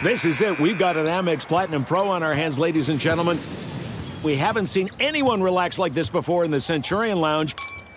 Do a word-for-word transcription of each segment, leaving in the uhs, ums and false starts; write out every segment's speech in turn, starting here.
This is it. We've got an Amex Platinum Pro on our hands, ladies and gentlemen. We haven't seen anyone relax like this before in the Centurion Lounge.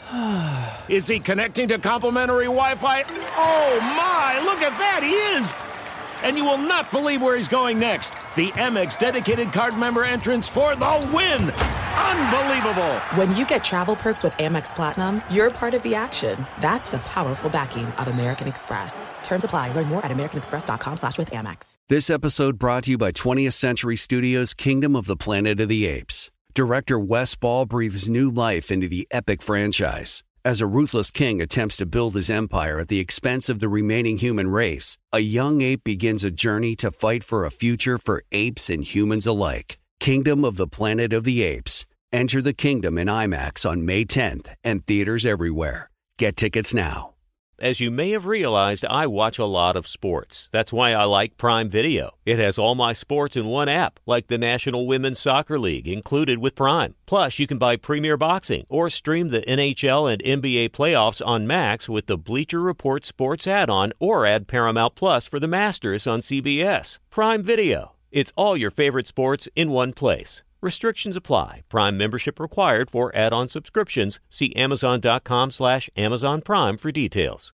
Is he connecting to complimentary Wi-Fi? Oh, my. Look at that. He is. And you will not believe where he's going next. The Amex dedicated card member entrance for the win. Unbelievable. When you get travel perks with Amex Platinum, you're part of the action. That's the powerful backing of American Express. Terms apply. Learn more at americanexpress.com slash with Amex. This episode brought to you by twentieth Century Studios' Kingdom of the Planet of the Apes. Director Wes Ball breathes new life into the epic franchise. As a ruthless king attempts to build his empire at the expense of the remaining human race, a young ape begins a journey to fight for a future for apes and humans alike. Kingdom of the Planet of the Apes. Enter the kingdom in IMAX on May tenth and theaters everywhere. Get tickets now. As you may have realized, I watch a lot of sports. That's why I like Prime Video. It has all my sports in one app, like the National Women's Soccer League, included with Prime. Plus, you can buy Premier Boxing or stream the N H L and N B A playoffs on Max with the Bleacher Report Sports add-on, or add Paramount Plus for the Masters on C B S. Prime Video. It's all your favorite sports in one place. Restrictions apply. Prime membership required for add-on subscriptions. See amazon.com slash Amazon Prime for details.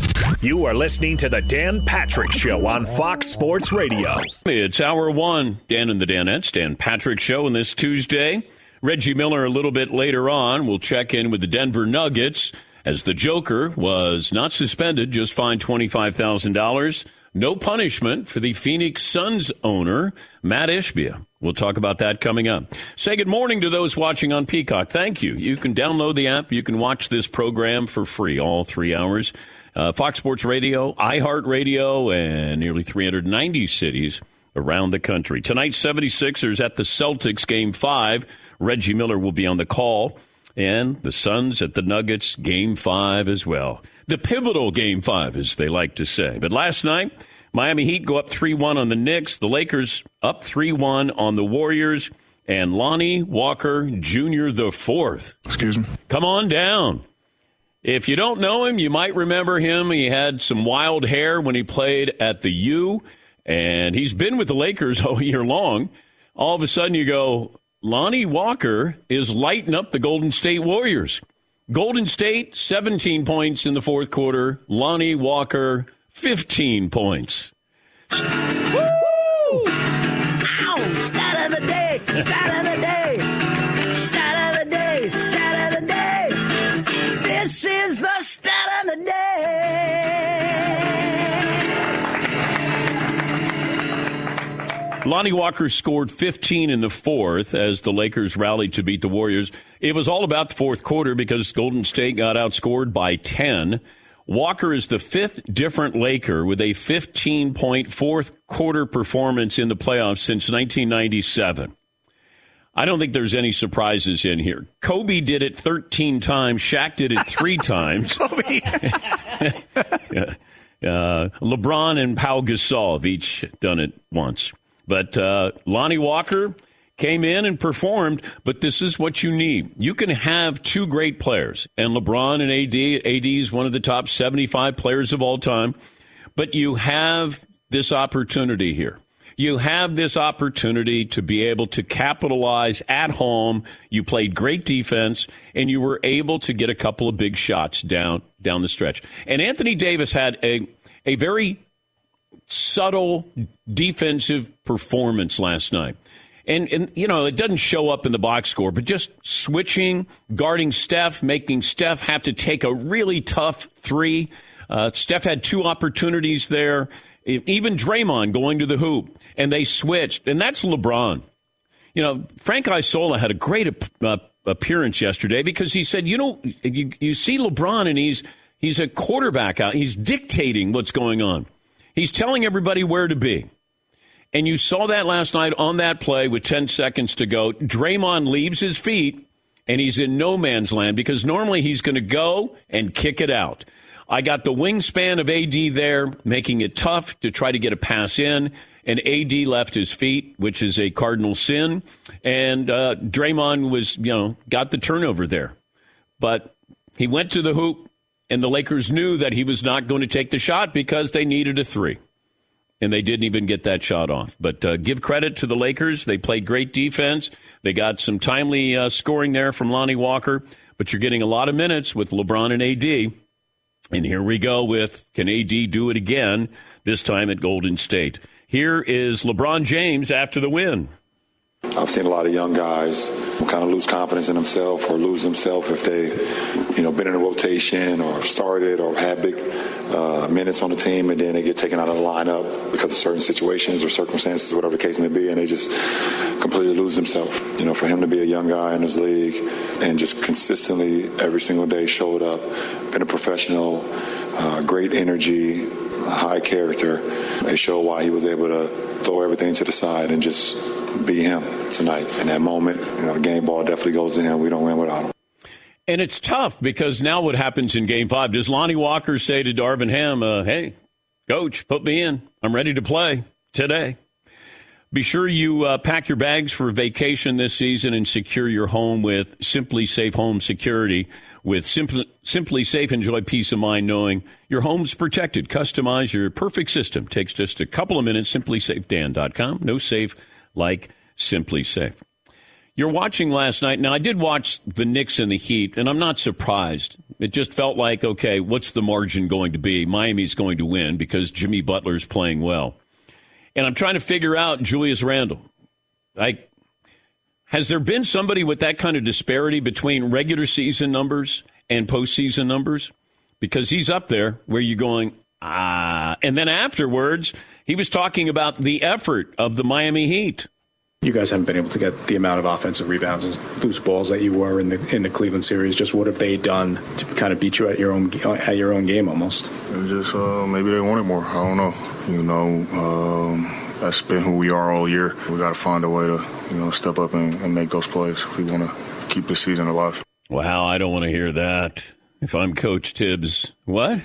You are listening to the Dan Patrick Show on Fox Sports Radio. It's hour one. Dan and the Danettes, Dan Patrick Show on this Tuesday. Reggie Miller a little bit later on. We'll check in with the Denver Nuggets as the Joker was not suspended, just fined twenty-five thousand dollars. No punishment for the Phoenix Suns owner, Matt Ishbia. We'll talk about that coming up. Say good morning to those watching on Peacock. Thank you. You can download the app. You can watch this program for free all three hours. Uh, Fox Sports Radio, iHeartRadio, and nearly three hundred ninety cities around the country. Tonight, seventy-sixers at the Celtics Game five. Reggie Miller will be on the call. And the Suns at the Nuggets Game five as well. The pivotal Game five, as they like to say. But last night, Miami Heat go up three one on the Knicks. The Lakers up three one on the Warriors. And Lonnie Walker Junior the fourth. Excuse me. Come on down. If you don't know him, you might remember him. He had some wild hair when he played at the U. And he's been with the Lakers all year long. All of a sudden you go, Lonnie Walker is lighting up the Golden State Warriors. Golden State, seventeen points in the fourth quarter. Lonnie Walker, fifteen points. Woo! Ow! Stat of the day! Stat of the day! Stat of the day! Stat of the day! This is the stat of the day! Lonnie Walker scored fifteen in the fourth as the Lakers rallied to beat the Warriors. It was all about the fourth quarter because Golden State got outscored by ten. Walker is the fifth different Laker with a fifteen-point fourth quarter performance in the playoffs since nineteen ninety-seven. I don't think there's any surprises in here. Kobe did it thirteen times. Shaq did it three times. Kobe. yeah. uh, LeBron and Pau Gasol have each done it once. But uh, Lonnie Walker came in and performed, but this is what you need. You can have two great players, and LeBron and A D. A D is one of the top seventy-five players of all time, but you have this opportunity here. You have this opportunity to be able to capitalize at home. You played great defense, and you were able to get a couple of big shots down down the stretch. And Anthony Davis had a a very subtle defensive performance last night. And, and, you know, it doesn't show up in the box score, but just switching, guarding Steph, making Steph have to take a really tough three. Uh, Steph had two opportunities there. Even Draymond going to the hoop, and they switched. And that's LeBron. You know, Frank Isola had a great uh, appearance yesterday because he said, you know, you, you see LeBron, and he's he's a quarterback out. He's dictating what's going on. He's telling everybody where to be. And you saw that last night on that play with ten seconds to go. Draymond leaves his feet, and he's in no man's land because normally he's going to go and kick it out. I got the wingspan of A D there, making it tough to try to get a pass in, and A D left his feet, which is a cardinal sin. And uh, Draymond was, you know, got the turnover there. But he went to the hoop, and the Lakers knew that he was not going to take the shot because they needed a three. and they didn't even get that shot off. But uh, give credit to the Lakers. They played great defense. They got some timely uh, scoring there from Lonnie Walker. But you're getting a lot of minutes with LeBron and A D. And here we go with, can A D do it again, this time at Golden State? Here is LeBron James after the win. I've seen a lot of young guys kind of lose confidence in themselves or lose themselves if they, you know, been in a rotation or started or had big uh, minutes on the team, and then they get taken out of the lineup because of certain situations or circumstances, whatever the case may be, and they just completely lose themselves. You know, for him to be a young guy in this league and just consistently every single day showed up, been a professional, uh, great energy, high character, it showed why he was able to throw everything to the side and just be him tonight. In that moment, you know, the game ball definitely goes to him. We don't win without him. And it's tough because now what happens in Game five? Does Lonnie Walker say to Darvin Ham, uh, hey, coach, put me in. I'm ready to play today. Be sure you uh, pack your bags for vacation this season and secure your home with Simply Safe Home Security. With Simply, Simply Safe, enjoy peace of mind knowing your home's protected. Customize your perfect system. Takes just a couple of minutes. Simply Safe Dan dot com. No safe like Simply Safe. You're watching last night. Now, I did watch the Knicks and the Heat, and I'm not surprised. It just felt like, okay, what's the margin going to be? Miami's going to win because Jimmy Butler's playing well. And I'm trying to figure out Julius Randle. Like, has there been somebody with that kind of disparity between regular season numbers and postseason numbers? Because he's up there where you're going, ah. And then afterwards, he was talking about the effort of the Miami Heat. You guys haven't been able to get the amount of offensive rebounds and loose balls that you were in the in the Cleveland series. Just what have they done to kind of beat you at your own at your own game almost? And just uh, maybe they wanted more. I don't know. You know, um, that's been who we are all year. We got to find a way to you know step up and, and make those plays if we want to keep this season alive. Wow, I don't want to hear that. If I'm Coach Tibbs, what?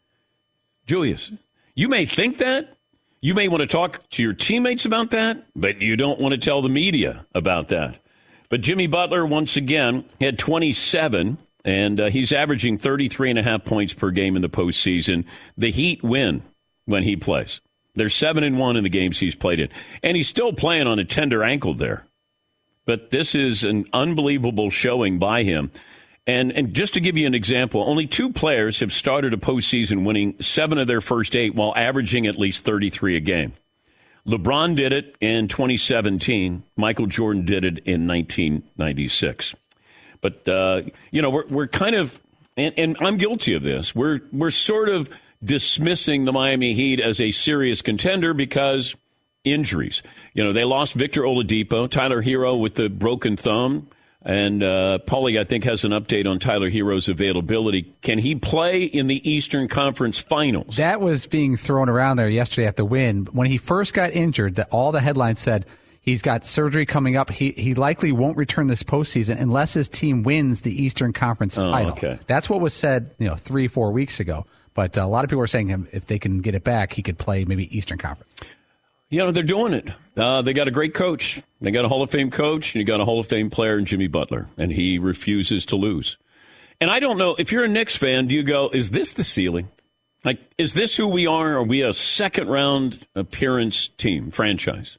Julius, you may think that. You may want to talk to your teammates about that, but you don't want to tell the media about that. But Jimmy Butler, once again, had twenty-seven, and uh, he's averaging thirty-three and a half points per game in the postseason. The Heat win when he plays. They're seven and one in the games he's played in. And he's still playing on a tender ankle there. But this is an unbelievable showing by him. And and just to give you an example, only two players have started a postseason winning seven of their first eight while averaging at least thirty-three a game. LeBron did it in twenty seventeen. Michael Jordan did it in nineteen ninety-six. But, uh, you know, we're we're kind of, and, and I'm guilty of this, we're we're sort of dismissing the Miami Heat as a serious contender because injuries. You know, they lost Victor Oladipo, Tyler Hero with the broken thumb. And uh, Paulie, I think, has an update on Tyler Hero's availability. Can he play in the Eastern Conference Finals? That was being thrown around there yesterday at the win. When he first got injured, that all the headlines said he's got surgery coming up. He he likely won't return this postseason unless his team wins the Eastern Conference oh, title. Okay. That's what was said, you know, three, four weeks ago. But uh, a lot of people are saying if they can get it back, he could play maybe Eastern Conference. You know, they're doing it. Uh, they got a great coach. They got a Hall of Fame coach, and you got a Hall of Fame player in Jimmy Butler, and he refuses to lose. And I don't know, if you're a Knicks fan, do you go, is this the ceiling? Like, is this who we are? Are we a second-round appearance team, franchise?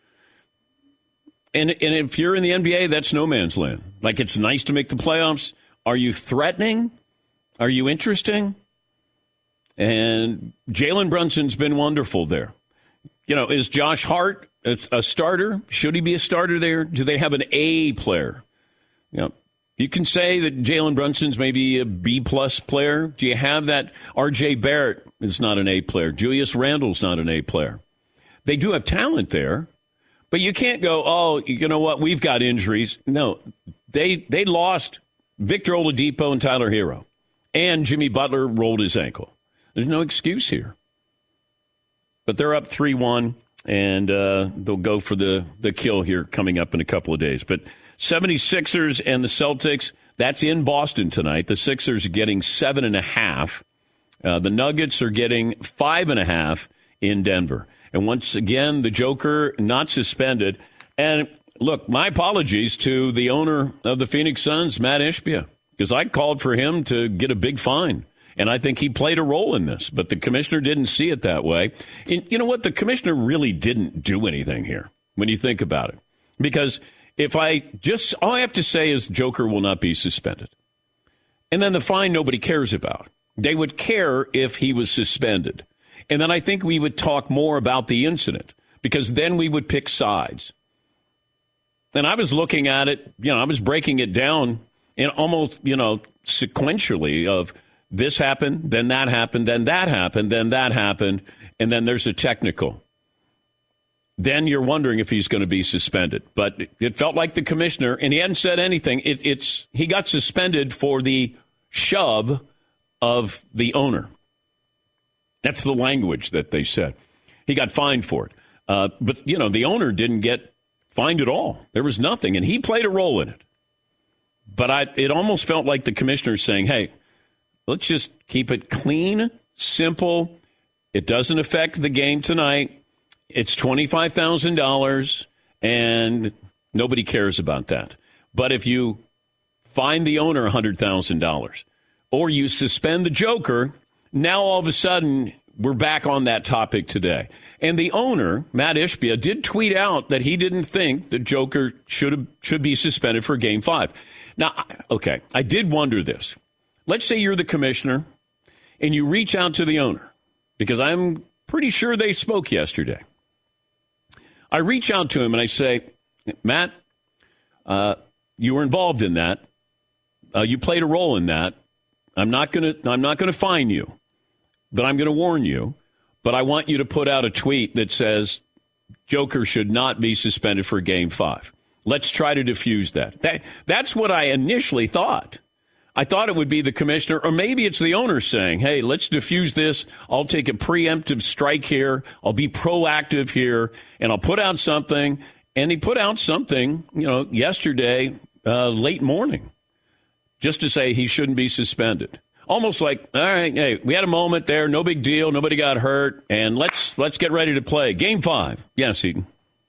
And, and if you're in the N B A, that's no man's land. Like, it's nice to make the playoffs. Are you threatening? Are you interesting? And Jalen Brunson's been wonderful there. You know, is Josh Hart a, a starter? Should he be a starter there? Do they have an A player? You know, you can say that Jalen Brunson's maybe a B-plus player. Do you have that? R J Barrett is not an A player. Julius Randle's not an A player. They do have talent there, but you can't go, oh, you know what, we've got injuries. No, they they lost Victor Oladipo and Tyler Hero, and Jimmy Butler rolled his ankle. There's no excuse here. But they're up three one, and uh, they'll go for the, the kill here coming up in a couple of days. But seventy-sixers and the Celtics, that's in Boston tonight. The Sixers are getting seven and a half. Uh, the Nuggets are getting five and a half in Denver. And once again, the Joker not suspended. And look, my apologies to the owner of the Phoenix Suns, Matt Ishbia, because I called for him to get a big fine. And I think he played a role in this, but the commissioner didn't see it that way. And you know what? The commissioner really didn't do anything here when you think about it. Because if I just, all I have to say is Joker will not be suspended. And then the fine nobody cares about. They would care if he was suspended. And then I think we would talk more about the incident because then we would pick sides. And I was looking at it, you know, I was breaking it down in almost, you know, sequentially of this happened, then that happened, then that happened, then that happened, and then there's a technical. Then you're wondering if he's going to be suspended. But it felt like the commissioner, and he hadn't said anything. It, it's he got suspended for the shove of the owner. That's the language that they said. He got fined for it. Uh, but, you know, the owner didn't get fined at all. There was nothing, and he played a role in it. But I, it almost felt like the commissioner saying, hey, let's just keep it clean, simple. It doesn't affect the game tonight. It's twenty-five thousand dollars, and nobody cares about that. But if you fine the owner one hundred thousand dollars or you suspend the Joker, now all of a sudden we're back on that topic today. And the owner, Matt Ishbia, did tweet out that he didn't think the Joker should have, should be suspended for Game five. Now, okay, I did wonder this. Let's say you're the commissioner and you reach out to the owner, because I'm pretty sure they spoke yesterday. I reach out to him and I say, Matt, uh, you were involved in that. Uh, you played a role in that. I'm not going to I'm not going to fine you, but I'm going to warn you. But I want you to put out a tweet that says Joker should not be suspended for Game five. Let's try to diffuse that. that. That's what I initially thought. I thought it would be the commissioner, or maybe it's the owner saying, hey, let's diffuse this. I'll take a preemptive strike here. I'll be proactive here, and I'll put out something. And he put out something, you know, yesterday, uh, late morning, just to say he shouldn't be suspended. Almost like, all right, hey, we had a moment there, no big deal, nobody got hurt, and let's let's get ready to play. Game five. Yes, Eaton.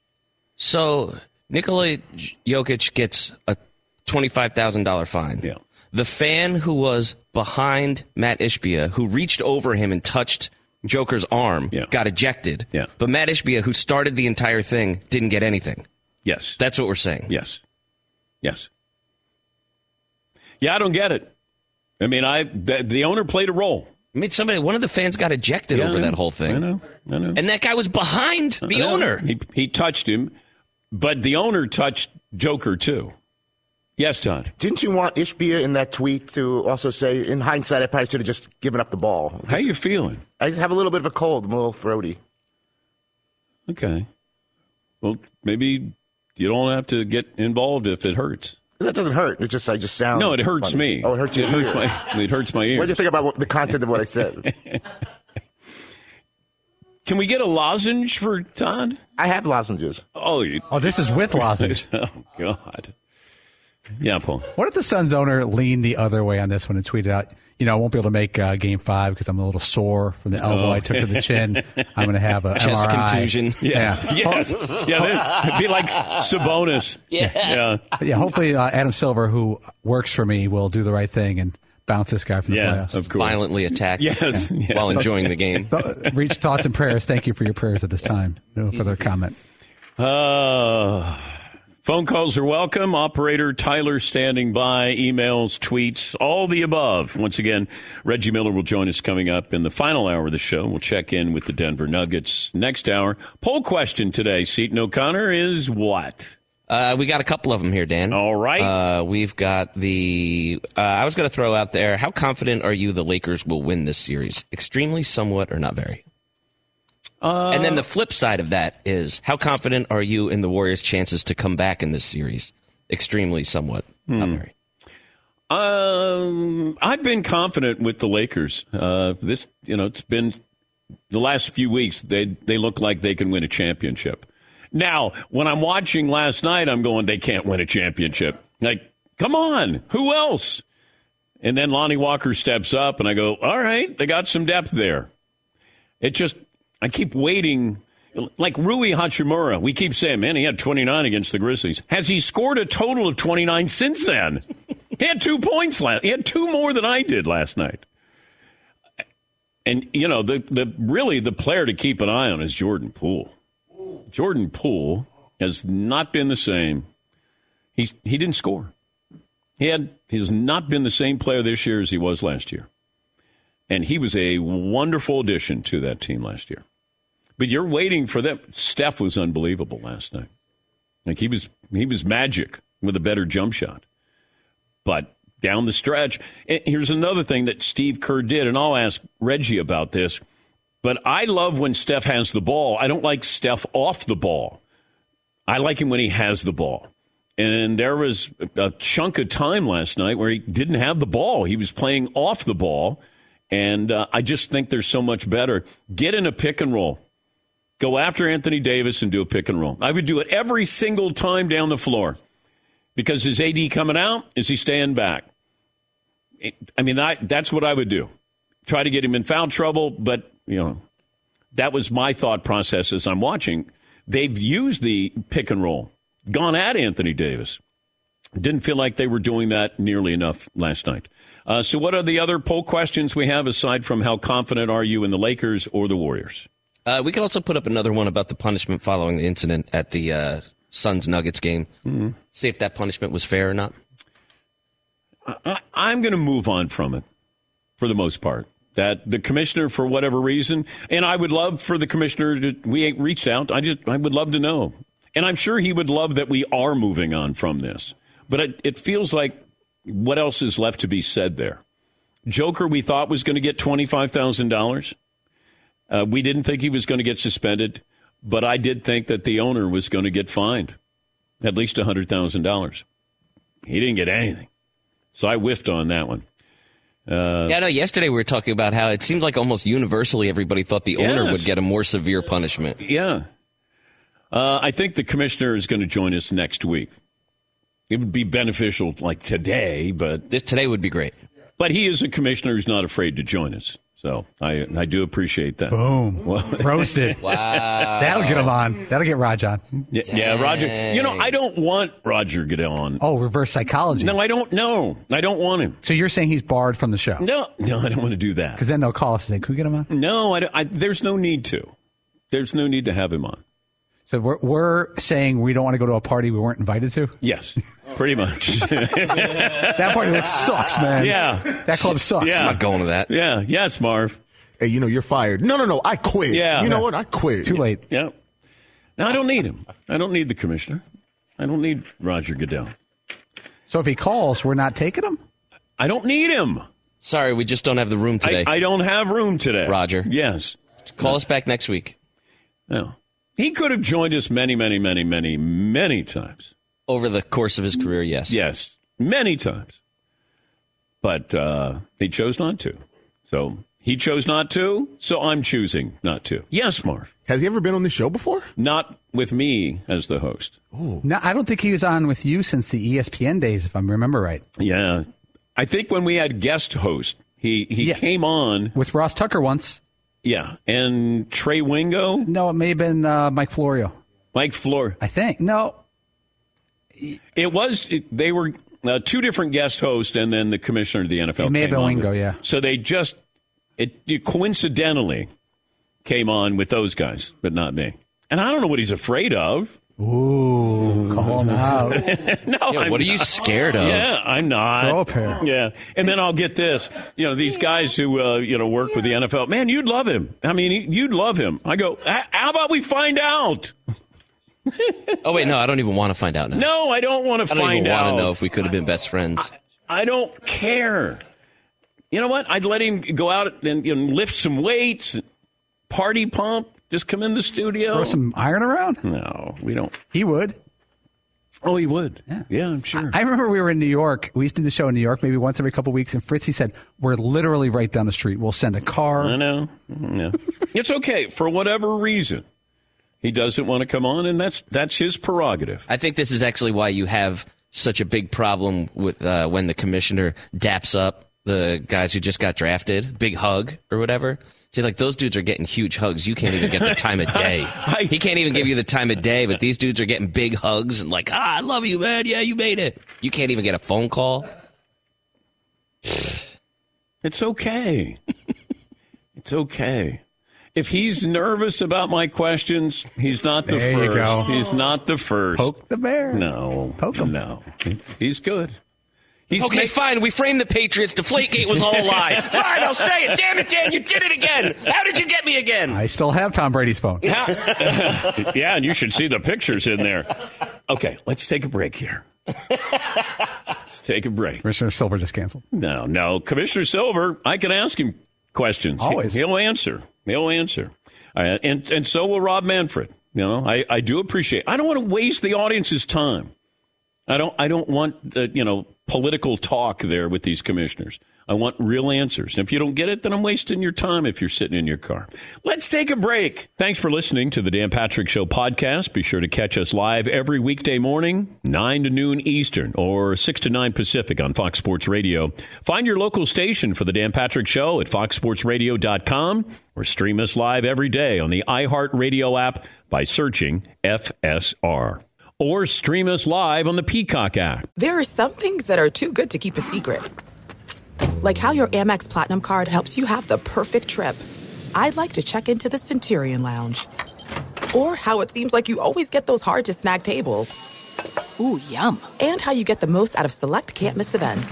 So Nikola Jokic gets a twenty-five thousand dollars fine. Yeah. The fan who was behind Matt Ishbia, who reached over him and touched Joker's arm, yeah. got ejected. Yeah. But Matt Ishbia, who started the entire thing, didn't get anything. Yes. That's what we're saying. Yes. Yes. Yeah, I don't get it. I mean, I the, the owner played a role. I mean, somebody, one of the fans got ejected yeah, over that whole thing. I know. I know. And that guy was behind the owner. He, he touched him, but the owner touched Joker, too. Yes, Todd. Didn't you want Ishbia in that tweet to also say, in hindsight, I probably should have just given up the ball? Just, How are you feeling? I just have a little bit of a cold. I'm a little throaty. Okay. Well, maybe you don't have to get involved if it hurts. That doesn't hurt. It just I just sound. No, it hurts funny. me. Oh, it hurts you. It hurts my. It hurts my ears. What do you think about what, the content of what I said? Can we get a lozenge for Todd? I have lozenges. Oh, you, oh, this is with lozenge. Oh God. Yeah, Paul. What if the Suns owner leaned the other way on this one and tweeted out, you know, I won't be able to make uh, Game Five because I'm a little sore from the elbow oh. I took to the chin. I'm going to have a chest M R I. contusion. Yeah. Yeah. Yes. Yeah. It'd be like Sabonis. Yeah. Yeah. Yeah. Hopefully, uh, Adam Silver, who works for me, will do the right thing and bounce this guy from the yeah, playoffs. Of course. Violently attacked yes. Yeah. while enjoying the game. Reach thoughts and prayers. Thank you for your prayers at this time. No further comment. Uh, phone calls are welcome. Operator Tyler standing by. Emails, tweets, all the above. Once again, Reggie Miller will join us coming up in the final hour of the show. We'll check in with the Denver Nuggets next hour. Poll question today, Seton O'Connor, is what? Uh, we got a couple of them here, Dan. All right. Uh, we've got the, uh, I was going to throw out there, how confident are you the Lakers will win this series? Extremely, somewhat, or not very? Uh, and then the flip side of that is, how confident are you in the Warriors' chances to come back in this series? Extremely, somewhat, hmm. not very. Um, I've been confident with the Lakers. Uh, this, you know, it's been the last few weeks. They they look like they can win a championship. Now, when I'm watching last night, I'm going, they can't win a championship. Like, come on, who else? And then Lonnie Walker steps up, and I go, all right, they got some depth there. It just, I keep waiting. Like Rui Hachimura, we keep saying, man, he had twenty-nine against the Grizzlies. Has he scored a total of twenty-nine since then? He had two points last. He had two more than I did last night. And, you know, the, the really the player to keep an eye on is Jordan Poole. Jordan Poole has not been the same. He, he didn't score. He had he has not been the same player this year as he was last year. And he was a wonderful addition to that team last year. But you're waiting for them. Steph was unbelievable last night. Like he was he was magic with a better jump shot. But down the stretch, and here's another thing that Steve Kerr did, and I'll ask Reggie about this. But I love when Steph has the ball. I don't like Steph off the ball. I like him when he has the ball. And there was a chunk of time last night where he didn't have the ball. He was playing off the ball. And uh, I just think there's so much better. Get in a pick and roll. Go after Anthony Davis and do a pick and roll. I would do it every single time down the floor. Because is A D coming out? Is he staying back? I mean, I, that's what I would do. Try to get him in foul trouble. But, you know, that was my thought process as I'm watching. They've used the pick and roll. Gone at Anthony Davis. Didn't feel like they were doing that nearly enough last night. Uh, so what are the other poll questions we have aside from how confident are you in the Lakers or the Warriors? Uh, we can also put up another one about the punishment following the incident at the uh, Suns-Nuggets game. Mm-hmm. See if that punishment was fair or not. I, I'm going to move on from it for the most part. That the commissioner, for whatever reason, and I would love for the commissioner to, we ain't reached out. I just, I would love to know. And I'm sure he would love that we are moving on from this. But it, it feels like what else is left to be said there? Joker, we thought was going to get twenty-five thousand dollars. Uh, we didn't think he was going to get suspended. But I did think that the owner was going to get fined at least one hundred thousand dollars. He didn't get anything. So I whiffed on that one. Uh, yeah, no, yesterday we were talking about how it seemed like almost universally everybody thought the owner yes. would get a more severe punishment. Yeah. Uh, I think the commissioner is going to join us next week. It would be beneficial like today, but... This today would be great. But he is a commissioner who's not afraid to join us. So I I do appreciate that. Boom. Well, roasted. Wow. That'll get him on. That'll get Raj on. Yeah, yeah, Roger. You know, I don't want Roger get on. Oh, reverse psychology. No, I don't know. I don't want him. So you're saying he's barred from the show? No, no, I don't want to do that. Because then they'll call us and say, can we get him on? No, I, I, there's no need to. There's no need to have him on. So we're, we're saying we don't want to go to a party we weren't invited to? Yes, pretty much. That party like, sucks, man. Yeah. That club sucks. Yeah. I'm not going to that. Yeah. Yes, Marv. Hey, you know, you're fired. No, no, no. I quit. Yeah. You know yeah. what? I quit. Too late. Yeah. No, I don't need him. I don't need the commissioner. I don't need Roger Goodell. So if he calls, we're not taking him? I don't need him. Sorry, we just don't have the room today. I, I don't have room today. Roger. Yes. Call no. us back next week. No. He could have joined us many, many, many, many, many times. Over the course of his career, yes. Yes. Many times. But uh, he chose not to. So he chose not to, so I'm choosing not to. Yes, Marv. Has he ever been on the show before? Not with me as the host. Ooh. No, I don't think he was on with you since the E S P N days, if I remember right. Yeah. I think when we had guest host, he, he Yeah. came on. With Ross Tucker once. Yeah. And Trey Wingo. No, it may have been uh, Mike Florio. Mike Florio. I think. No. It was, it, they were uh, two different guest hosts and then the commissioner of the N F L It may have came been on Wingo, with- yeah. So they just, it, it coincidentally came on with those guys, but not me. And I don't know what he's afraid of. Ooh, call him out. No, Yeah, I'm what are you not. scared of? Yeah, I'm not. Grow up here. Yeah, and then I'll get this. You know, these guys who uh, you know work with the N F L. Man, you'd love him. I mean, he- you'd love him. I go. How about we find out? Oh, wait, no, I don't even want to find out now. No, I don't want to I don't find even out. want to know if we could have been best friends. I don't care. You know what? I'd let him go out and you know, lift some weights, party pump. Just come in the studio. Throw some iron around? No, we don't. He would. Oh, he would. Yeah, yeah I'm sure. I remember we were in New York. We used to do the show in New York maybe once every couple of weeks, and Fritzy said, we're literally right down the street. We'll send a car. I know. Yeah. It's okay. For whatever reason, he doesn't want to come on, and that's that's his prerogative. I think this is actually why you have such a big problem with uh, when the commissioner daps up the guys who just got drafted, big hug or whatever. See, like, those dudes are getting huge hugs. You can't even get the time of day. I, He can't even give you the time of day, but these dudes are getting big hugs and like, ah, I love you, man. Yeah, you made it. You can't even get a phone call. It's okay. It's okay. If he's nervous about my questions, he's not the there first. You go. He's not the first. Poke the bear. No. Poke him. No. He's good. He's okay, make- fine. We framed the Patriots. Deflategate was all a lie. Fine, I'll say it. Damn it, Dan, you did it again. How did you get me again? I still have Tom Brady's phone. Yeah, and you should see the pictures in there. Okay, let's take a break here. Let's take a break. Commissioner Silver just canceled. No, no. Commissioner Silver, I can ask him questions. Always. He, he'll answer. He'll answer. Uh, and, and so will Rob Manfred. You know, I, I do appreciate I don't want to waste the audience's time. I don't I don't want, uh, you know, political talk there with these commissioners. I want real answers. And if you don't get it, then I'm wasting your time if you're sitting in your car. Let's take a break. Thanks for listening to the Dan Patrick Show podcast. Be sure to catch us live every weekday morning, nine to noon Eastern or six to nine Pacific on Fox Sports Radio. Find your local station for the Dan Patrick Show at fox sports radio dot com or stream us live every day on the iHeartRadio app by searching F S R. Or stream us live on the Peacock app. There are some things that are too good to keep a secret. Like how your Amex Platinum card helps you have the perfect trip. I'd like to check into the Centurion Lounge. Or how it seems like you always get those hard-to-snag tables. Ooh, yum. And how you get the most out of select can't-miss events.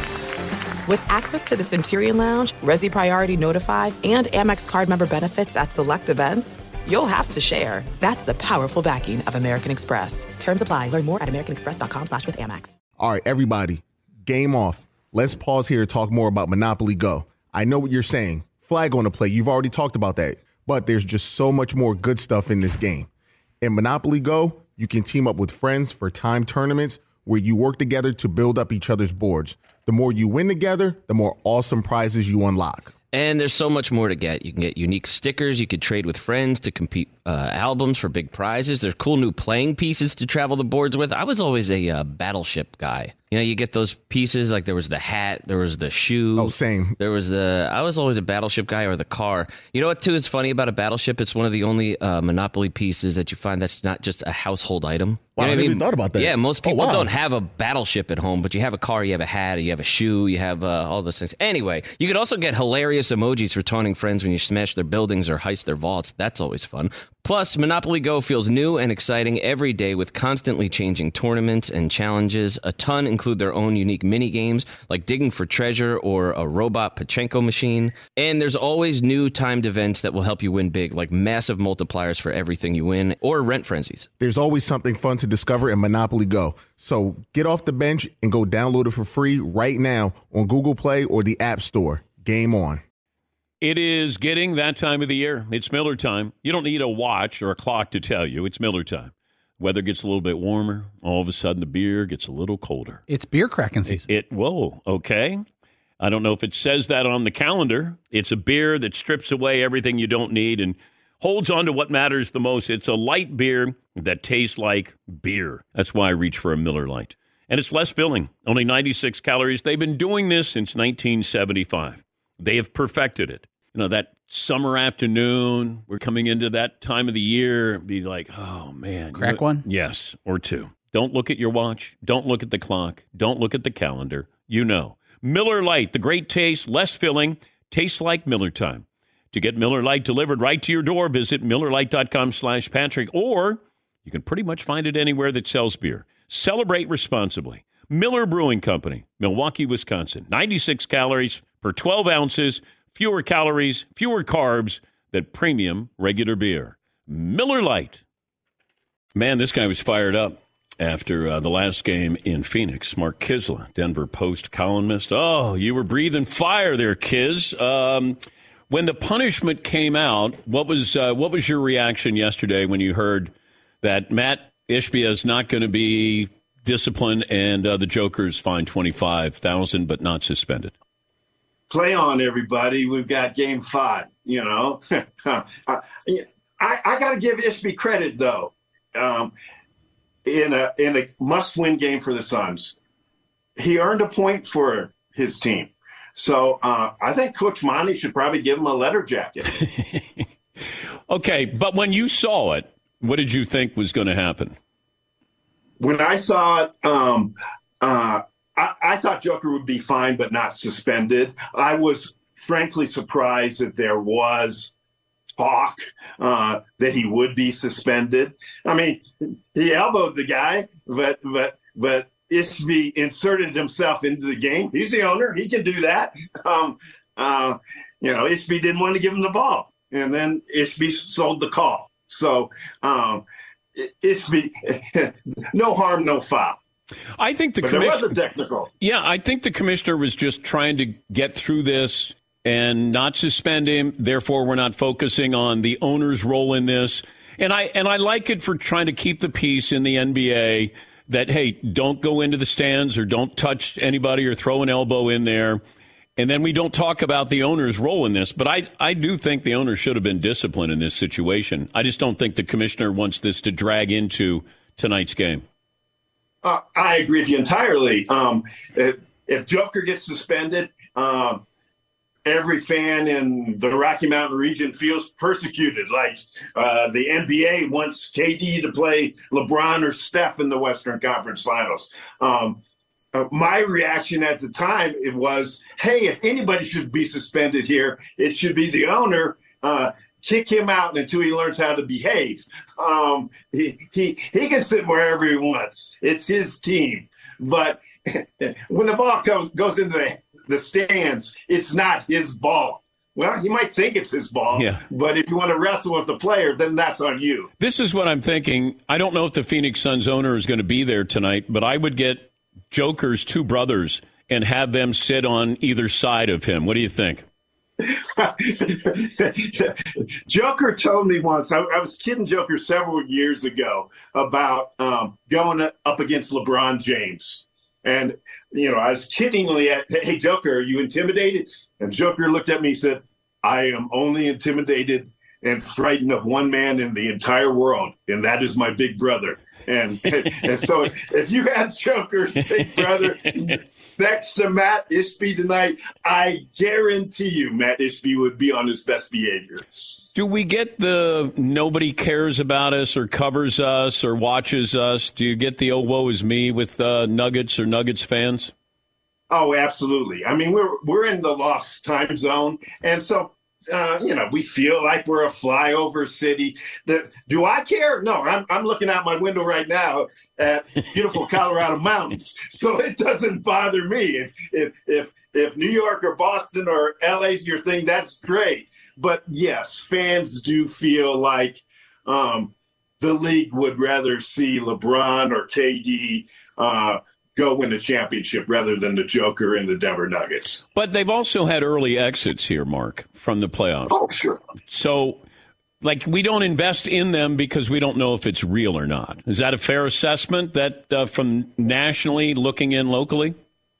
With access to the Centurion Lounge, Resi Priority Notify, and Amex card member benefits at select events, you'll have to share. That's the powerful backing of American Express. Terms apply. Learn more at americanexpress.com slash with Amex. All right, everybody, game off. Let's pause here to talk more about Monopoly Go. I know what you're saying. Flag on the play. You've already talked about that. But there's just so much more good stuff in this game. In Monopoly Go, you can team up with friends for time tournaments where you work together to build up each other's boards. The more you win together, the more awesome prizes you unlock. And there's so much more to get. You can get unique stickers. You could trade with friends to compete uh, albums for big prizes. There's cool new playing pieces to travel the boards with. I was always a uh, Battleship guy. You know, you get those pieces, like there was the hat, there was the shoe. Oh, same. There was the, I was always a Battleship guy, or the car. You know what, too, is funny about a Battleship? It's one of the only uh, Monopoly pieces that you find that's not just a household item. Wow, You know I what never even thought about that. Yeah, most Oh, people wow. don't have a Battleship at home, but you have a car, you have a hat, you have a shoe, you have uh, all those things. Anyway, you could also get hilarious emojis for taunting friends when you smash their buildings or heist their vaults. That's always fun. Plus, Monopoly Go feels new and exciting every day with constantly changing tournaments and challenges. A ton include their own unique mini games like digging for treasure or a robot Pachinko machine. And there's always new timed events that will help you win big, like massive multipliers for everything you win or rent frenzies. There's always something fun to discover in Monopoly Go. So get off the bench and go download it for free right now on Google Play or the App Store. Game on. It is getting that time of the year. It's Miller time. You don't need a watch or a clock to tell you. It's Miller time. Weather gets a little bit warmer. All of a sudden, the beer gets a little colder. It's beer cracking season. It, it whoa, okay. I don't know if it says that on the calendar. It's a beer that strips away everything you don't need and holds on to what matters the most. It's a light beer that tastes like beer. That's why I reach for a Miller Lite. And it's less filling, only ninety-six calories. They've been doing this since nineteen seventy-five. They have perfected it. You know, that summer afternoon, we're coming into that time of the year, be like, oh, man. Crack you know, one? Yes, or two. Don't look at your watch. Don't look at the clock. Don't look at the calendar. You know. Miller Lite, the great taste, less filling, tastes like Miller time. To get Miller Lite delivered right to your door, visit millerlite.com slash Patrick, or you can pretty much find it anywhere that sells beer. Celebrate responsibly. Miller Brewing Company, Milwaukee, Wisconsin. ninety-six calories per twelve ounces, fewer calories, fewer carbs than premium regular beer. Miller Lite. Man, this guy was fired up after uh, the last game in Phoenix. Mark Kisla, Denver Post columnist. Oh, you were breathing fire there, Kiz. Um, when the punishment came out, what was uh, what was your reaction yesterday when you heard that Matt Ishbia is not going to be disciplined and uh, the Joker's fined twenty-five thousand dollars but not suspended? Play on, everybody. We've got game five, you know. I, I got to give Ishbia credit, though. Um, in a in a must-win game for the Suns, he earned a point for his team. So uh, I think Coach Monty should probably give him a letter jacket. Okay, but when you saw it, what did you think was going to happen? When I saw it, um, uh, I, I thought Joker would be fined but not suspended. I was frankly surprised that there was talk uh, that he would be suspended. I mean, he elbowed the guy, but but but Ishbia inserted himself into the game. He's the owner; he can do that. Um, uh, you know, Ishbia didn't want to give him the ball, and then Ishbia sold the call. So, um, Ishbia, no harm, no foul. I think the but there commissioner, was a technical. Yeah, I think the commissioner was just trying to get through this and not suspend him. Therefore, we're not focusing on the owner's role in this. And I and I like it for trying to keep the peace in the N B A that, hey, don't go into the stands or don't touch anybody or throw an elbow in there. And then we don't talk about the owner's role in this. But I, I do think the owner should have been disciplined in this situation. I just don't think the commissioner wants this to drag into tonight's game. Uh, I agree with you entirely. Um, if, if Joker gets suspended, um, every fan in the Rocky Mountain region feels persecuted. Like uh, the N B A wants K D to play LeBron or Steph in the Western Conference Finals. Um, uh, my reaction at the time it was, hey, if anybody should be suspended here, it should be the owner. Uh, kick him out until he learns how to behave. Um, he, he, he can sit wherever he wants. It's his team. But when the ball goes, goes into the the stands, it's not his ball. Well, he might think it's his ball, yeah. But if you want to wrestle with the player, then that's on you. This is what I'm thinking. I don't know if the Phoenix Suns owner is going to be there tonight, but I would get Joker's two brothers and have them sit on either side of him. What do you think? Joker told me once, I, I was kidding Joker several years ago about um, going up against LeBron James. And, you know, I was kiddingly at, hey, Joker, are you intimidated? And Joker looked at me and said, I am only intimidated and frightened of one man in the entire world, and that is my big brother. And, and so if you had Joker's big brother next to Matt Ishbia tonight, I guarantee you Matt Ishbia would be on his best behavior. Do we get the nobody cares about us or covers us or watches us? Do you get the oh, woe is me with uh, Nuggets or Nuggets fans? Oh, absolutely. I mean, we're we're in the lost time zone, and so uh, you know we feel like we're a flyover city. The, do I care? No, I'm I'm looking out my window right now at beautiful Colorado mountains, so it doesn't bother me. If if if if New York or Boston or L A's your thing, that's great. But yes, fans do feel like um, the league would rather see LeBron or K D uh, go win a championship rather than the Joker and the Denver Nuggets. But they've also had early exits here, Mark, from the playoffs. Oh, sure. So, like, we don't invest in them because we don't know if it's real or not. Is that a fair assessment that uh, from nationally looking in locally?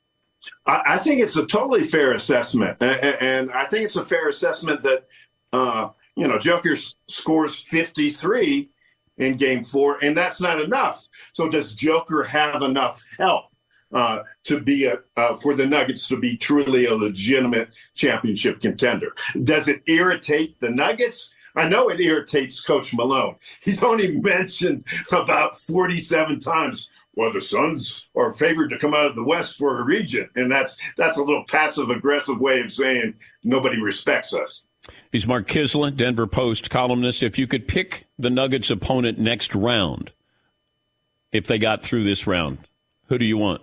I think it's a totally fair assessment. And I think it's a fair assessment that, uh, you know, Joker scores fifty-three in game four, and that's not enough. So does Joker have enough help uh, to be a, uh, for the Nuggets to be truly a legitimate championship contender? Does it irritate the Nuggets? I know it irritates Coach Malone. He's only mentioned about forty-seven times, well, the Suns are favored to come out of the West for a region. And that's that's a little passive-aggressive way of saying nobody respects us. He's Mark Kislin, Denver Post columnist. If you could pick the Nuggets' opponent next round, if they got through this round, who do you want?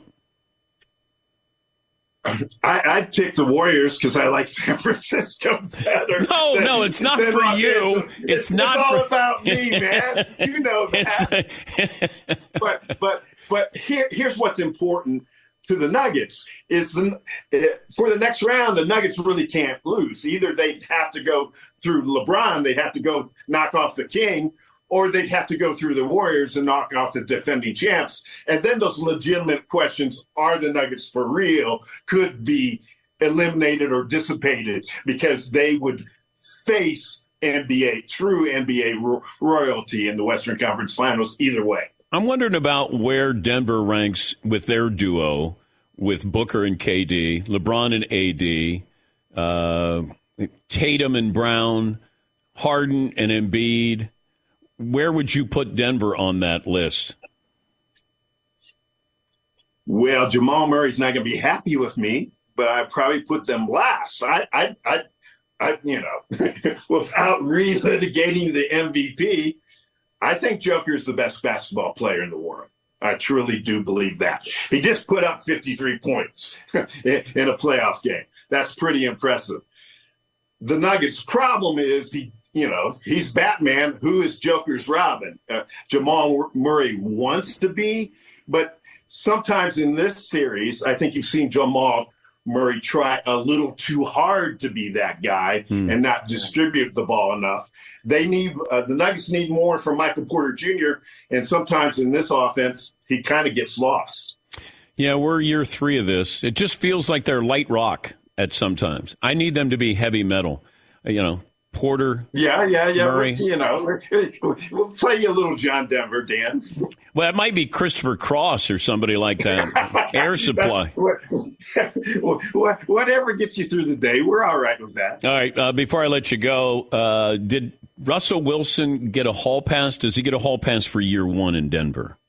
I, I'd pick the Warriors because I like San Francisco better. No, than, no, it's not for you. It's, it's, it's not it's all for... about me, man. You know that. but but but here here's what's important to the Nuggets is the, for the next round, the Nuggets really can't lose. Either they'd have to go through LeBron, they'd have to go knock off the King, or they'd have to go through the Warriors and knock off the defending champs. And then those legitimate questions, are the Nuggets for real, could be eliminated or dissipated because they would face N B A, true N B A ro- royalty in the Western Conference Finals either way. I'm wondering about where Denver ranks with their duo with Booker and K D, LeBron and A D, uh, Tatum and Brown, Harden and Embiid. Where would you put Denver on that list? Well, Jamal Murray's not going to be happy with me but I probably put them last. I, I, I, I you know, without relitigating the M V P, I think Joker's the best basketball player in the world. I truly do believe that. He just put up fifty-three points in a playoff game. That's pretty impressive. The Nuggets' problem is he, you know, he's Batman. Who is Joker's Robin? Uh, Jamal Murray wants to be, but sometimes in this series, I think you've seen Jamal Murray try a little too hard to be that guy hmm. and not distribute the ball enough. They need uh, the Nuggets need more from Michael Porter Junior, and sometimes in this offense, he kind of gets lost. Yeah, we're year three of this. It just feels like they're light rock at sometimes. I need them to be heavy metal. You know, Porter. Yeah, yeah, yeah. Murray. You know, we'll play you a little John Denver, Dan. Well, it might be Christopher Cross or somebody like that. Air Supply. What, whatever gets you through the day, we're all right with that. All right. Uh, before I let you go, uh, did Russell Wilson get a hall pass? Does he get a hall pass for year one in Denver?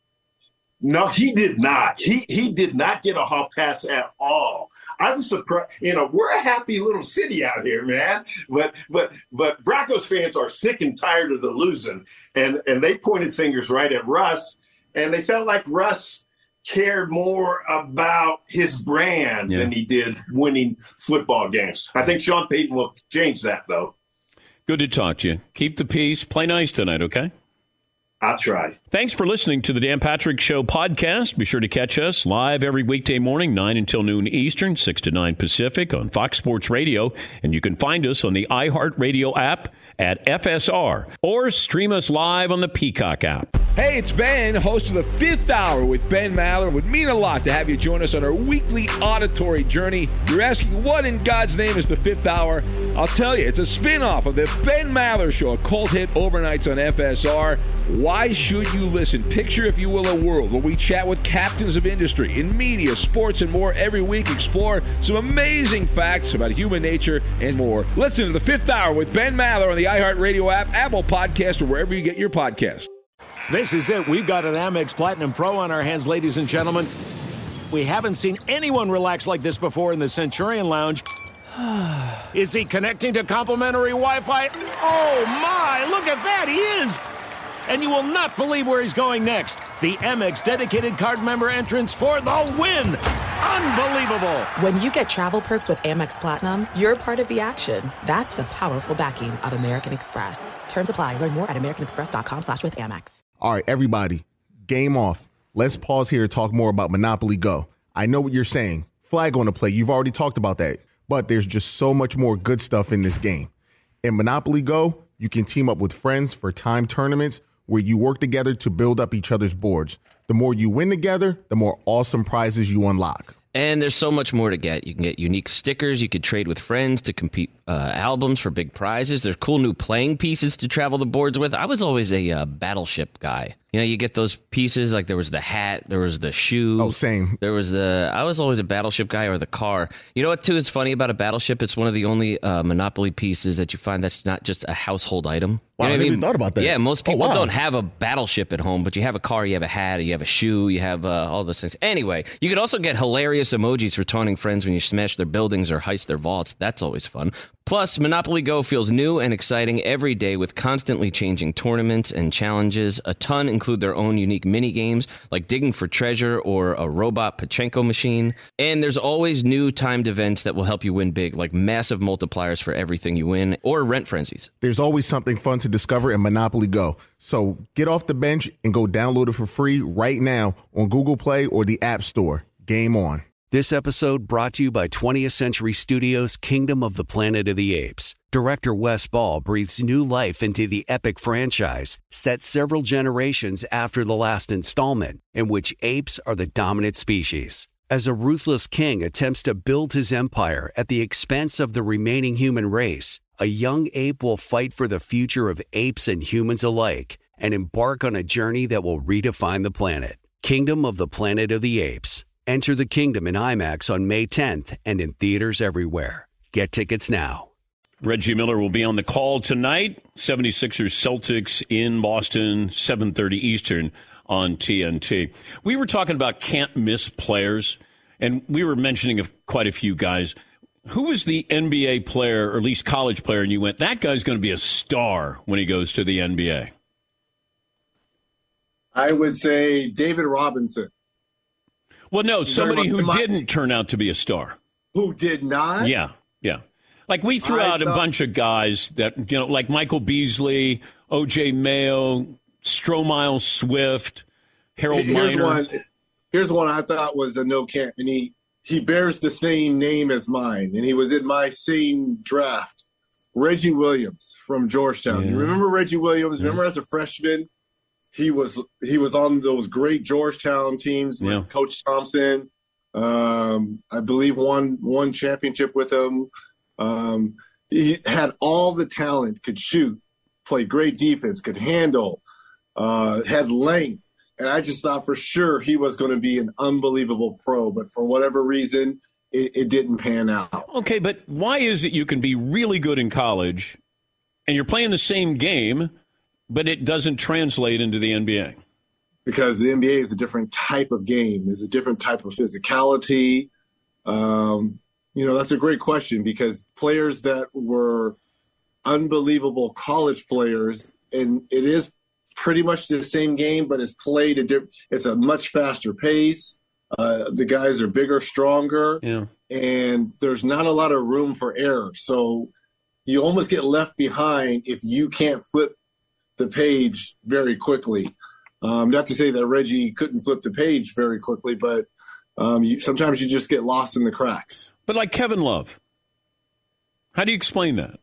No, he did not. He he did not get a hall pass at all. I was surprised. You know, we're a happy little city out here, man. But but but Broncos fans are sick and tired of the losing, and and they pointed fingers right at Russ, and they felt like Russ cared more about his brand yeah. than he did winning football games. I think Sean Payton will change that, though. Good to talk to you. Keep the peace. Play nice tonight, okay? I'll try. Thanks for listening to the Dan Patrick Show podcast. Be sure to catch us live every weekday morning, nine until noon Eastern, six to nine Pacific on Fox Sports Radio. And you can find us on the iHeartRadio app at F S R or stream us live on the Peacock app. Hey, it's Ben, host of The Fifth Hour with Ben Maller. It would mean a lot to have you join us on our weekly auditory journey. You're asking, what in God's name is The Fifth Hour? I'll tell you, it's a spin-off of The Ben Maller Show, a cult hit overnights on F S R. Why should you listen? Picture, if you will, a world where we chat with captains of industry in media, sports, and more every week. Explore some amazing facts about human nature and more. Listen to The Fifth Hour with Ben Maller on the iHeartRadio app, Apple Podcast, or wherever you get your podcasts. This is it. We've got an Amex Platinum Pro on our hands, ladies and gentlemen. We haven't seen anyone relax like this before in the Centurion Lounge. Is he connecting to complimentary Wi-Fi? Oh, my. Look at that. He is. And you will not believe where he's going next. The Amex dedicated card member entrance for the win. Unbelievable. When you get travel perks with Amex Platinum, you're part of the action. That's the powerful backing of American Express. Terms apply. Learn more at americanexpress.com slash with Amex. All right, everybody, game off. Let's pause here to talk more about Monopoly Go. I know what you're saying. Flag on the play. You've already talked about that. But there's just so much more good stuff in this game. In Monopoly Go, you can team up with friends for timed tournaments where you work together to build up each other's boards. The more you win together, the more awesome prizes you unlock. And there's so much more to get. You can get unique stickers. You could trade with friends to compete uh, albums for big prizes. There's cool new playing pieces to travel the boards with. I was always a uh, Battleship guy. You know, you get those pieces, like there was the hat, there was the shoe. Oh, same. There was the, I was always a Battleship guy, or the car. You know what, too, is funny about a Battleship? It's one of the only uh, Monopoly pieces that you find that's not just a household item. Wow, you know I never even thought about that. Yeah, most people oh, wow. don't have a Battleship at home, but you have a car, you have a hat, you have a shoe, you have uh, all those things. Anyway, you could also get hilarious emojis for taunting friends when you smash their buildings or heist their vaults. That's always fun. Plus, Monopoly Go feels new and exciting every day with constantly changing tournaments and challenges. A ton include their own unique mini games like digging for treasure or a robot Pachinko machine. And there's always new timed events that will help you win big, like massive multipliers for everything you win or rent frenzies. There's always something fun to discover in Monopoly Go. So get off the bench and go download it for free right now on Google Play or the App Store. Game on. This episode brought to you by twentieth Century Studios' Kingdom of the Planet of the Apes. Director Wes Ball breathes new life into the epic franchise, set several generations after the last installment, in which apes are the dominant species. As a ruthless king attempts to build his empire at the expense of the remaining human race, a young ape will fight for the future of apes and humans alike and embark on a journey that will redefine the planet. Kingdom of the Planet of the Apes. Enter the kingdom in IMAX on May tenth and in theaters everywhere. Get tickets now. Reggie Miller will be on the call tonight. seventy-sixers Celtics in Boston, seven thirty Eastern on T N T. We were talking about can't miss players. and we were mentioning of quite a few guys. Who was the N B A player, or at least college player, and you went, that guy's going to be a star when he goes to the N B A? I would say David Robinson. Well, no, somebody who my, didn't turn out to be a star. Who did not? Yeah, yeah. Like we threw I out thought, a bunch of guys that, you know, like Michael Beasley, O J Mayo, Stromile Swift, Harold here's Miner. One, here's one I thought was a no camp, and he, he bears the same name as mine, and he was in my same draft. Reggie Williams from Georgetown. Yeah. You remember Reggie Williams? Yeah. Remember as a freshman, he was he was on those great Georgetown teams with Yeah. Coach Thompson. Um, I believe won one championship with him. Um, he had all the talent, could shoot, played great defense, could handle, uh, had length. And I just thought for sure he was going to be an unbelievable pro. But for whatever reason, it, it didn't pan out. Okay, but why is it you can be really good in college and you're playing the same game, but it doesn't translate into the N B A? Because the N B A is a different type of game. It's a different type of physicality. Um, you know, that's a great question because players that were unbelievable college players, and it is pretty much the same game, but it's played a different, it's a much faster pace. Uh, the guys are bigger, stronger, yeah. and there's not a lot of room for error. So you almost get left behind if you can't flip the page very quickly. Um, not to say that Reggie couldn't flip the page very quickly, but um, you, sometimes you just get lost in the cracks. But like Kevin Love, how do you explain that?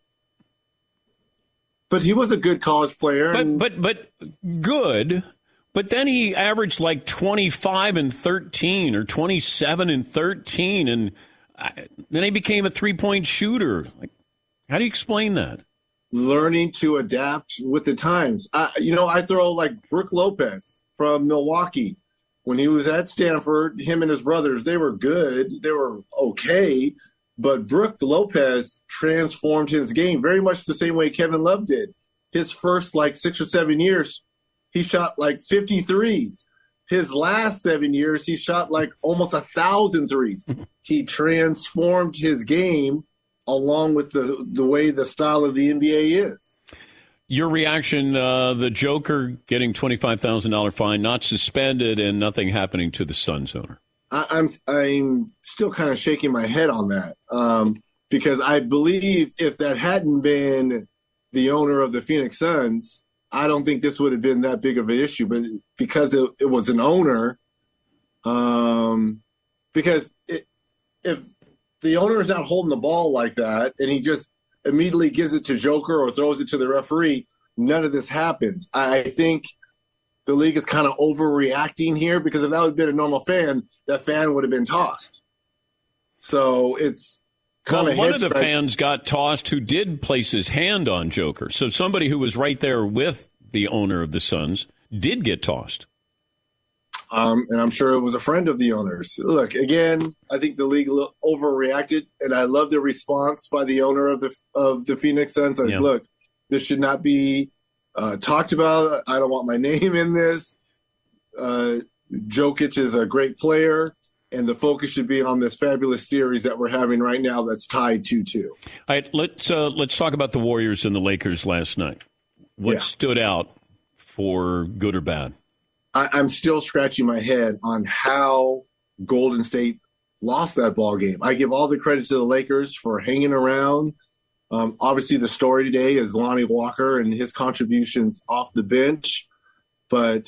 But he was a good college player. But and, but but good. But then he averaged like twenty-five and thirteen or twenty-seven and thirteen, and I, then he became a three-point shooter. Like, how do you explain that? Learning to adapt with the times. I, you know, I throw like Brook Lopez from Milwaukee. When he was at Stanford, him and his brothers, they were good. They were okay. But Brook Lopez transformed his game very much the same way Kevin Love did. His first like six or seven years, he shot like fifty threes. His last seven years, he shot like almost a thousand threes. He transformed his game along with the, the way the style of the N B A is. Your reaction, uh, the Joker getting twenty-five thousand dollars fine, not suspended, and nothing happening to the Suns owner. I, I'm I'm still kind of shaking my head on that um, because I believe if that hadn't been the owner of the Phoenix Suns, I don't think this would have been that big of an issue. But because it, it was an owner, um, because it, if the owner is not holding the ball like that and he just immediately gives it to Joker or throws it to the referee, none of this happens. I think the league is kind of overreacting here because if that would have been a normal fan, that fan would have been tossed. So it's kind well, of one of the fans got tossed who did place his hand on Joker. So somebody who was right there with the owner of the Suns did get tossed. Um, and I'm sure it was a friend of the owners. Look, again, I think the league overreacted, and I love the response by the owner of the of the Phoenix Suns. Like, yeah. Look, this should not be uh, talked about. I don't want my name in this. Uh, Jokic is a great player, and the focus should be on this fabulous series that we're having right now that's tied two two. All right, let's, uh, let's talk about the Warriors and the Lakers last night. What Yeah. stood out for good or bad? I, I'm still scratching my head on how Golden State lost that ball game. I give all the credit to the Lakers for hanging around. Um, obviously, the story today is Lonnie Walker and his contributions off the bench. But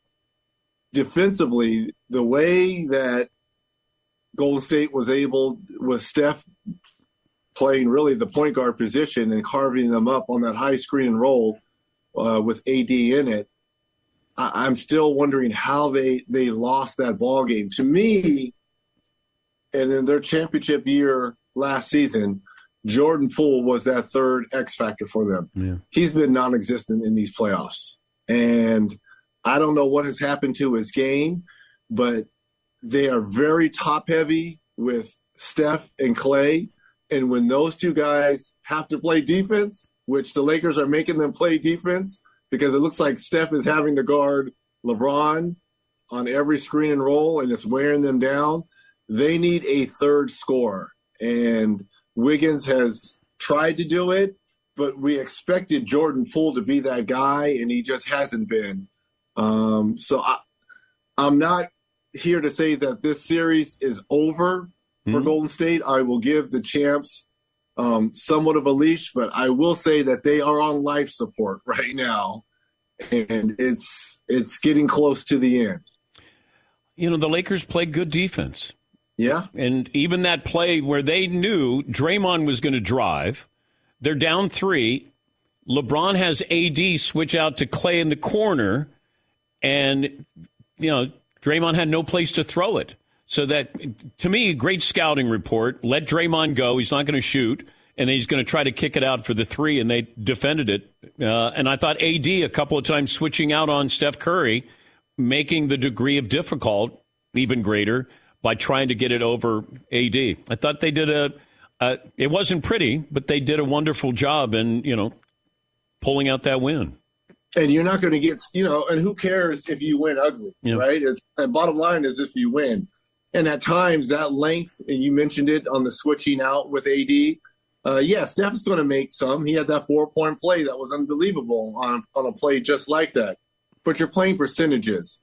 defensively, the way that Golden State was able, with Steph playing really the point guard position and carving them up on that high screen and roll uh, with A D in it, I'm still wondering how they, they lost that ball game. To me, and in their championship year last season, Jordan Poole was that third X factor for them. Yeah. He's been non-existent in these playoffs. And I don't know what has happened to his game, but they are very top-heavy with Steph and Clay. And when those two guys have to play defense, which the Lakers are making them play defense, because it looks like Steph is having to guard LeBron on every screen and roll, and it's wearing them down. they need a third scorer. And Wiggins has tried to do it, but we expected Jordan Poole to be that guy, and he just hasn't been. Um, so I, I'm not here to say that this series is over for mm-hmm. Golden State. I will give the champs um, somewhat of a leash, but I will say that they are on life support right now, and it's it's getting close to the end. You know, the Lakers played good defense. Yeah. And even that play where they knew Draymond was going to drive, they're down three. LeBron has A D switch out to Clay in the corner, and, you know, Draymond had no place to throw it. So that, to me, great scouting report. Let Draymond go. He's not going to shoot. And he's going to try to kick it out for the three, and they defended it. Uh, and I thought A D a couple of times switching out on Steph Curry, making the degree of difficult even greater by trying to get it over A D. I thought they did a, a it wasn't pretty, but they did a wonderful job in, you know, pulling out that win. And you're not going to get, you know, and who cares if you win ugly, yeah. right? It's, and bottom line is if you win. And at times that length, and you mentioned it on the switching out with A D, uh, yeah, Steph's going to make some. He had that four-point play that was unbelievable on, on a play just like that. But you're playing percentages.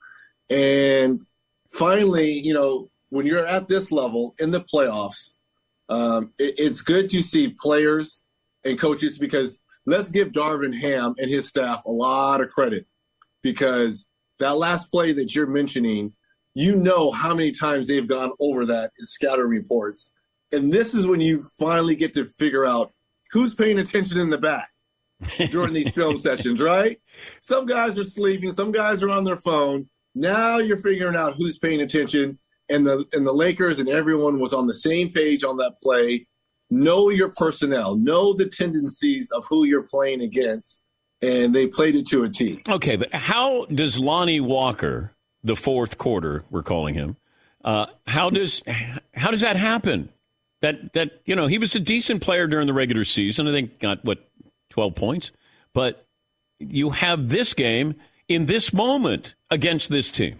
And finally, you know, when you're at this level in the playoffs, um, it, it's good to see players and coaches, because let's give Darvin Ham and his staff a lot of credit, because that last play that you're mentioning, you know how many times they've gone over that in scouting reports. And this is when you finally get to figure out who's paying attention in the back during these film sessions, right? Some guys are sleeping. Some guys are on their phone. Now you're figuring out who's paying attention. And the and the Lakers and everyone was on the same page on that play. Know your personnel. Know the tendencies of who you're playing against. And they played it to a T. Okay, but how does Lonnie Walker, the fourth quarter, we're calling him, uh, how does how does that happen? That, that you know, he was a decent player during the regular season. I think got, what, twelve points? But you have this game in this moment against this team.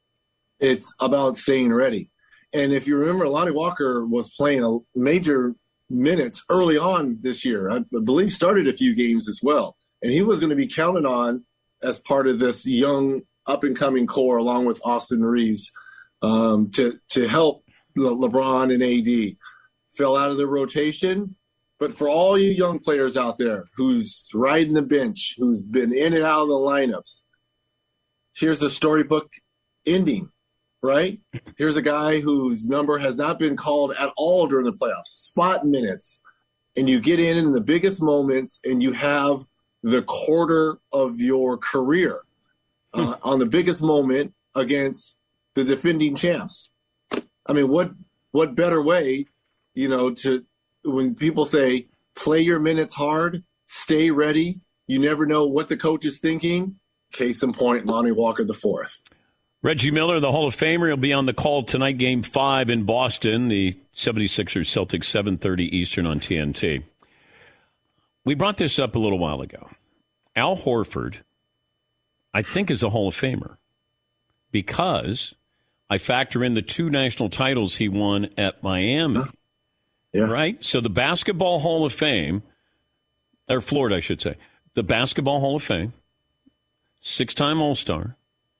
It's about staying ready. And if you remember, Lonnie Walker was playing a major minutes early on this year. I believe started a few games as well. And he was going to be counted on as part of this young up-and-coming core along with Austin Reeves um, to, to help Le- LeBron and A D. Fell out of the rotation. But for all you young players out there who's riding the bench, who's been in and out of the lineups, here's a storybook ending, right? Here's a guy whose number has not been called at all during the playoffs, spot minutes. And you get in in the biggest moments and you have the quarter of your career uh, hmm. on the biggest moment against the defending champs. I mean, what what better way, you know, to when people say play your minutes hard, stay ready, you never know what the coach is thinking. Case in point, Lonnie Walker the fourth. Reggie Miller, the Hall of Famer, will be on the call tonight, Game five in Boston, the seventy-sixers Celtics, seven thirty Eastern on T N T. We brought this up a little while ago. Al Horford, I think, is a Hall of Famer because I factor in the two national titles he won at Miami. Yeah. Right? So the Basketball Hall of Fame, or Florida, I should say, the Basketball Hall of Fame, six-time All-Star.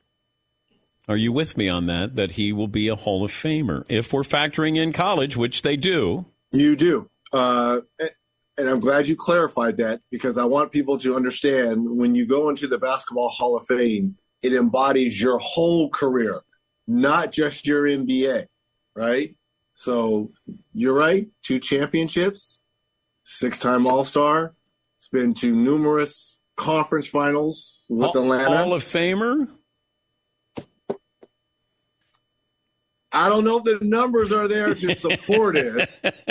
Are you with me on that, that he will be a Hall of Famer? If we're factoring in college, which they do. You do. Uh, and I'm glad you clarified that, because I want people to understand when you go into the Basketball Hall of Fame, it embodies your whole career, not just your N B A, right? So you're right, two championships, six-time All-Star. It's been to numerous conference finals with Hall, Atlanta. Hall of Famer? I don't know if the numbers are there to support it.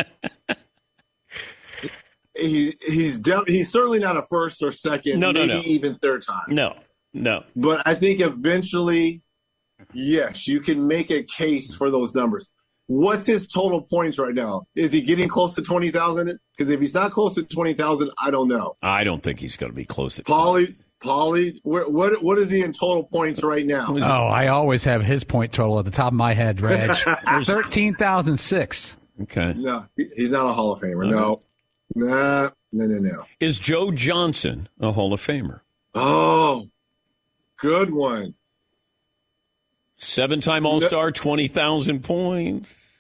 He he's de- he's certainly not a first or second, no, no, maybe no. even third time. No, no. But I think eventually, yes, you can make a case for those numbers. What's his total points right now? Is he getting close to twenty thousand? Because if he's not close to twenty thousand, I don't know. I don't think he's going to be close to Paulie Paulie, what, what what is he in total points right now? Oh, I always have his point total at the top of my head, Reg. thirteen thousand six. Okay. No, he- he's not a Hall of Famer. No. Nah, no, no, no. Is Joe Johnson a Hall of Famer? Oh, good one. Seven-time All-Star, twenty thousand points.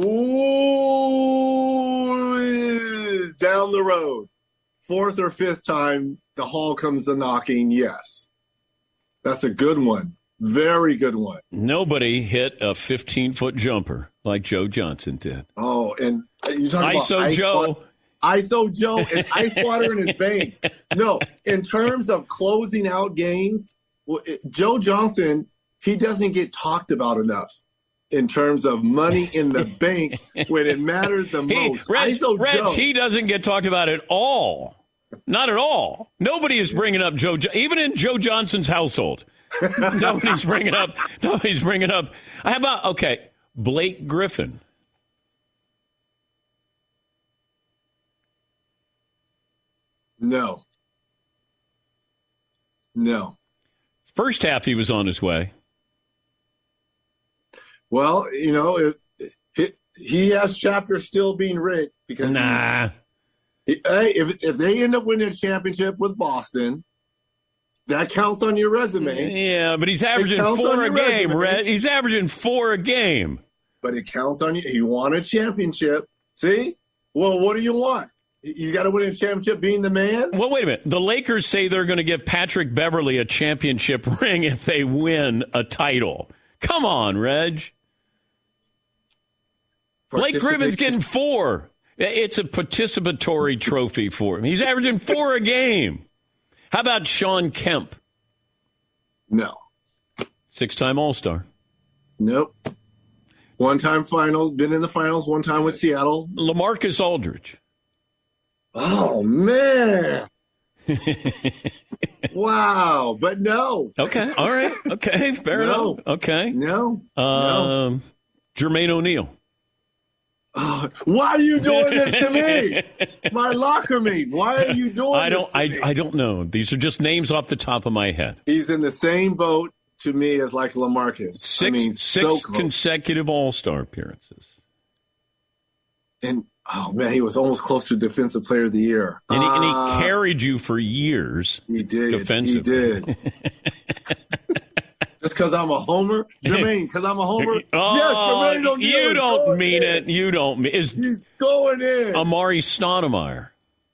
Ooh, down the road. Fourth or fifth time, the Hall comes a knocking, yes. That's a good one. Very good one. Nobody hit a fifteen-foot jumper like Joe Johnson did. Oh, and you're talking I S O about ice Joe. wa- I S O Joe and ice water in his veins. No, in terms of closing out games, well, it- Joe Johnson, he doesn't get talked about enough in terms of money in the bank when it matters the He, most. Reg, I S O Reg, Joe, he doesn't get talked about at all. Not at all. Nobody is bringing up Joe, Jo- even in Joe Johnson's household. Nobody's bringing up. Nobody's bringing up. How about okay, Blake Griffin? no. No. First half, he was on his way. Well, you know, it, it, he has chapters still being written because Nah. he- hey, if if they end up winning a championship with Boston, that counts on your resume. Yeah, but he's averaging counts on four a your game, resume. Red. He's averaging four a game. But it counts on you. He won a championship. See? Well, what do you want? You got to win a championship being the man? Well, wait a minute. The Lakers say they're going to give Patrick Beverly a championship ring if they win a title. Come on, Reg. Blake Griffin's getting four. It's a participatory trophy for him. He's averaging four a game. How about Sean Kemp? No. Six-time All-Star. Nope. One time finals, been in the finals one time with Seattle. LaMarcus Aldridge. Oh, man. Wow. But no. Okay. All right. Okay. Fair No. enough. Okay. No. Um, Jermaine O'Neal. Oh, why are you doing this to me? My locker mate. Why are you doing I don't. this to I, me? I don't know. These are just names off the top of my head. He's in the same boat to me as like LaMarcus. Six I mean, six so close. consecutive All-Star appearances. And, oh, man, he was almost close to Defensive Player of the Year. And he, and he Ah, carried you for years. He did. Defensively. He did. Just because I'm a homer? Jermaine, because I'm a homer? Oh, yes, Jermaine O'Neal you is don't going mean in. it. You don't mean Is He's going in. Amari Stoudemire.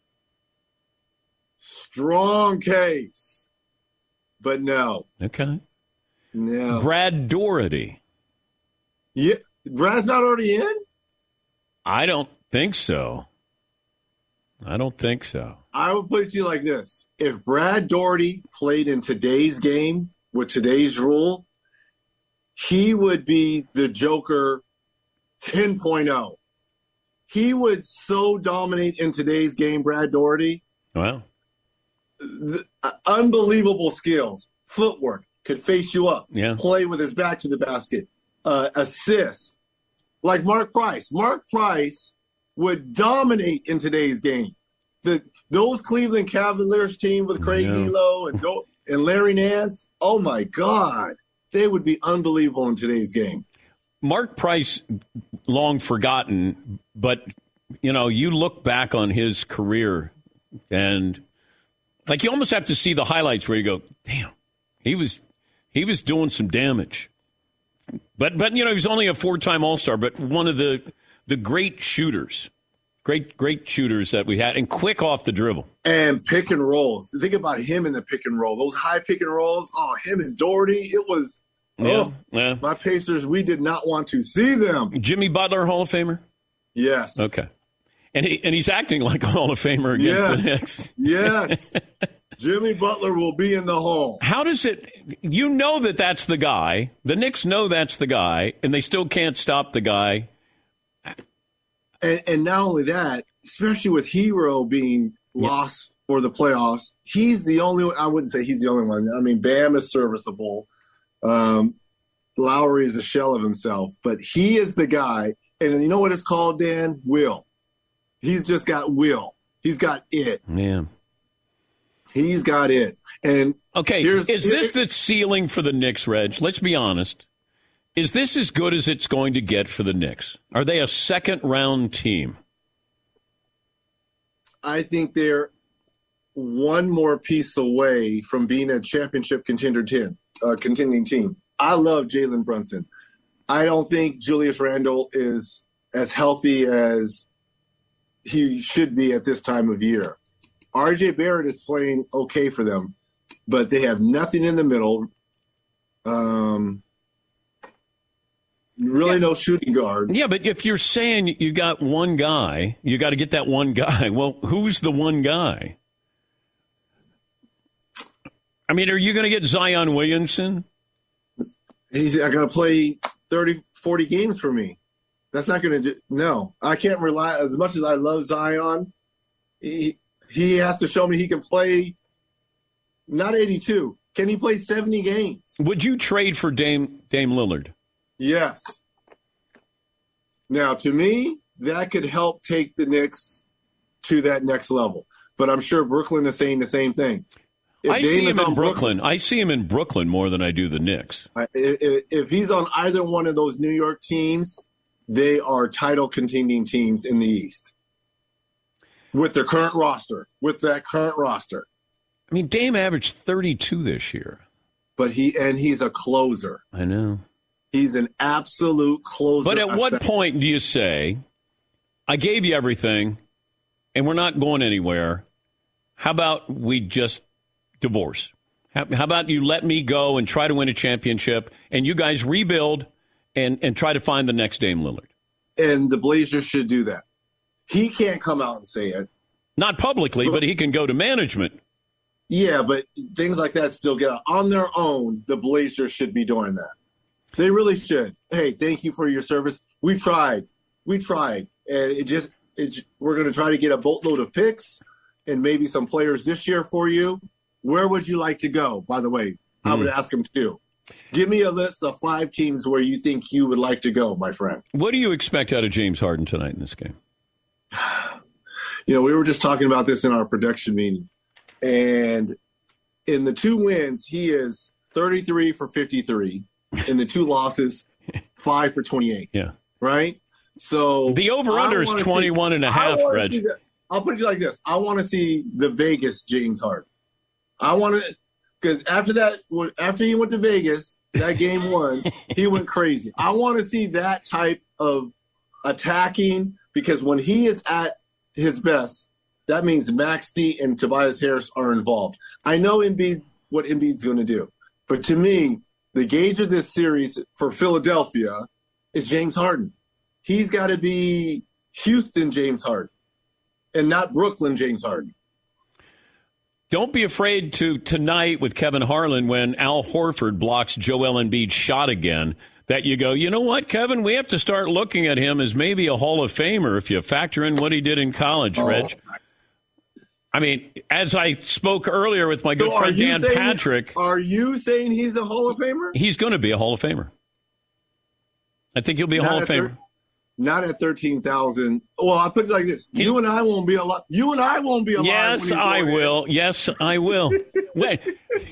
Strong case. But no. Okay. No. Brad Doherty. Yeah. Brad's not already in? I don't think so. I don't think so. I would put it to you like this. If Brad Doherty played in today's game with today's rule, he would be the Joker ten point oh. He would so dominate in today's game, Brad Doherty. Well, The, uh, unbelievable skills. Footwork. Could face you up. Yeah. Play with his back to the basket. Uh, assist. Like Mark Price. Mark Price would dominate in today's game. The those Cleveland Cavaliers team with Craig Yeah. Elo and Do- and Larry Nance, oh my God, they would be unbelievable in today's game. Mark Price, long forgotten, but, you know, you look back on his career and, like, you almost have to see the highlights where you go, damn, he was he was doing some damage. But, but you know, he was only a four-time All-Star, but one of the the great shooters, great, great shooters that we had, and quick off the dribble. And pick and roll. Think about him in the pick and roll. Those high pick and rolls. Oh, him and Doherty. It was. Yeah, oh, yeah. my Pacers. We did not want to see them. Jimmy Butler, Hall of Famer? Yes. Okay. And he and he's acting like a Hall of Famer against Yes. the Knicks. Yes. Jimmy Butler will be in the Hall. How does it – you know that that's the guy. The Knicks know that's the guy, and they still can't stop the guy. And, and not only that, especially with Hero being lost for the playoffs, he's the only one. I wouldn't say he's the only one. I mean, Bam is serviceable. Um, Lowry is a shell of himself, but he is the guy. And you know what it's called, Dan? Will. He's just got will. He's got it. Man. He's got it. And okay, here's, is this the ceiling for the Knicks, Reg? Let's be honest. Is this as good as it's going to get for the Knicks? Are they a second-round team? I think they're one more piece away from being a championship contender team, uh, contending team. I love Jalen Brunson. I don't think Julius Randle is as healthy as he should be at this time of year. R J Barrett is playing okay for them, but they have nothing in the middle. Um, really yeah. no shooting guard. Yeah, but if you're saying you got one guy, you got to get that one guy. Well, who's the one guy? I mean, are you going to get Zion Williamson? He's got to play thirty, forty games for me. That's not going to do. No, I can't rely. As much as I love Zion, he, he has to show me he can play not eighty-two. Can he play seventy games? Would you trade for Dame Dame Lillard? Yes. Now, to me, that could help take the Knicks to that next level. But I'm sure Brooklyn is saying the same thing. If I Dame see him in Brooklyn, Brooklyn, I see him in Brooklyn more than I do the Knicks. If, if he's on either one of those New York teams, they are title contending teams in the East. With their current roster, with that current roster. I mean, Dame averaged thirty-two this year. But he and he's a closer. I know. He's an absolute closer. But at what point do you say, I gave you everything, and we're not going anywhere. How about we just divorce? How, how about you let me go and try to win a championship, and you guys rebuild and, and try to find the next Dame Lillard? And the Blazers should do that. He can't come out and say it. Not publicly, but, but he can go to management. Yeah, but things like that still get out. On their own, the Blazers should be doing that. They really should. Hey, thank you for your service. We tried. We tried. And it just, it, we're going to try to get a boatload of picks and maybe some players this year for you. Where would you like to go, by the way? I would mm. ask him too. Give me a list of five teams where you think you would like to go, my friend. What do you expect out of James Harden tonight in this game? You know, we were just talking about this in our production meeting. And in the two wins, he is thirty-three for fifty-three. In the two losses, five for twenty-eight. Yeah. Right? So the over-under is twenty-one see, and a half, Reg. The, I'll put it like this. I want to see the Vegas James Harden. I want to – because after that, after he went to Vegas, that game one, he went crazy. I want to see that type of attacking because when he is at his best, that means Maxey and Tobias Harris are involved. I know Embiid, what Embiid's going to do. But to me, the gauge of this series for Philadelphia is James Harden. He's got to be Houston James Harden and not Brooklyn James Harden. Don't be afraid to tonight with Kevin Harlan when Al Horford blocks Joel Embiid's shot again that you go, you know what, Kevin, we have to start looking at him as maybe a Hall of Famer if you factor in what he did in college, oh. Reg. I mean, as I spoke earlier with my good so friend Dan saying, Patrick. Are you saying he's a Hall of Famer? He's going to be a Hall of Famer. I think he'll be a not Hall of Famer. Thir- not at thirteen thousand. Well, I'll put it like this. He's, you and I won't be alive. You and I won't be alive. Yes, I will. In. Yes, I will. Wait.